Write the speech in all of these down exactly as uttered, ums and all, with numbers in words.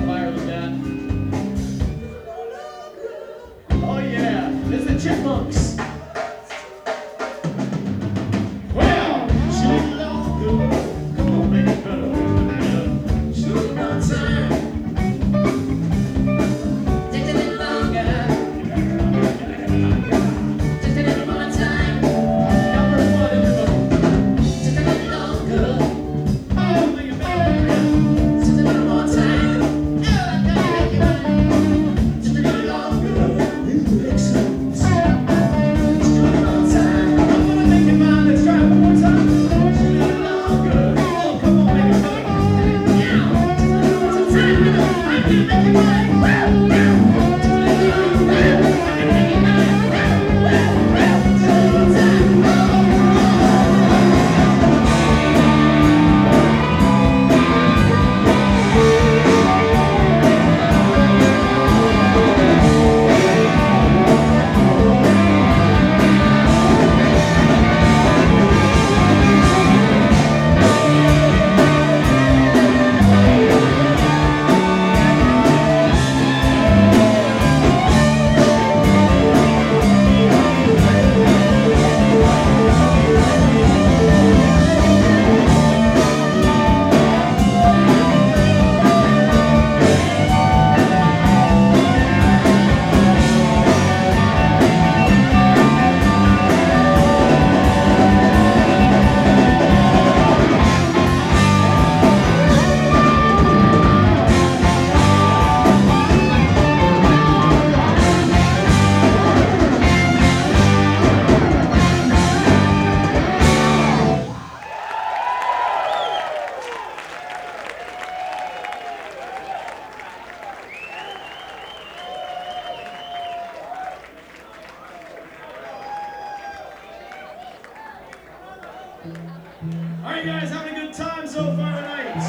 lot higher than that. Oh yeah, this is the Chipmunks. Well, shoot longer. Come on, make it better. Yeah. Shoot my time. Take a little longer. Take a little more time. Everybody, everybody. Take a little longer. Oh, make it better. Just a little more time. Just a little longer. Excellent. Just a little more time. I'm gonna make it mine. Let's try it one more time. Just a little longer. Oh, come on, make it better. Now. Just a little more time. I'm gonna make it mine. Just a little longer. I can make it mine. Just a little more time. Are you guys having a good time so far tonight?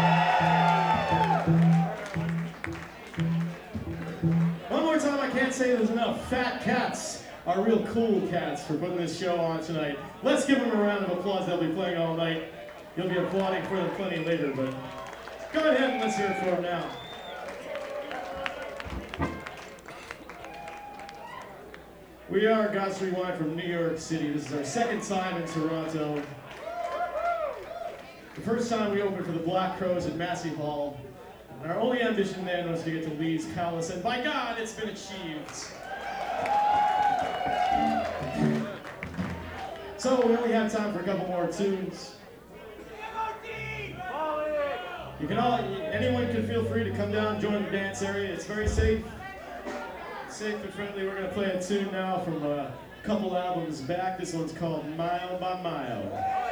One more time, I can't say there's enough. Fat Cats are real cool cats for putting this show on tonight. Let's give them a round of applause. They'll be playing all night. You'll be applauding for them plenty later, but go ahead and let's hear it for them now. We are Gods Rewind from New York City. This is our second time in Toronto. The first time we opened for the Black Crowes at Massey Hall. And our only ambition then was to get to Leeds Palace, and by God, it's been achieved. So we only have time for a couple more tunes. You can all, anyone can feel free to come down, join the dance area. It's very safe. Safe and friendly. We're going to play a tune now from a couple albums back. This one's called Mile by Mile.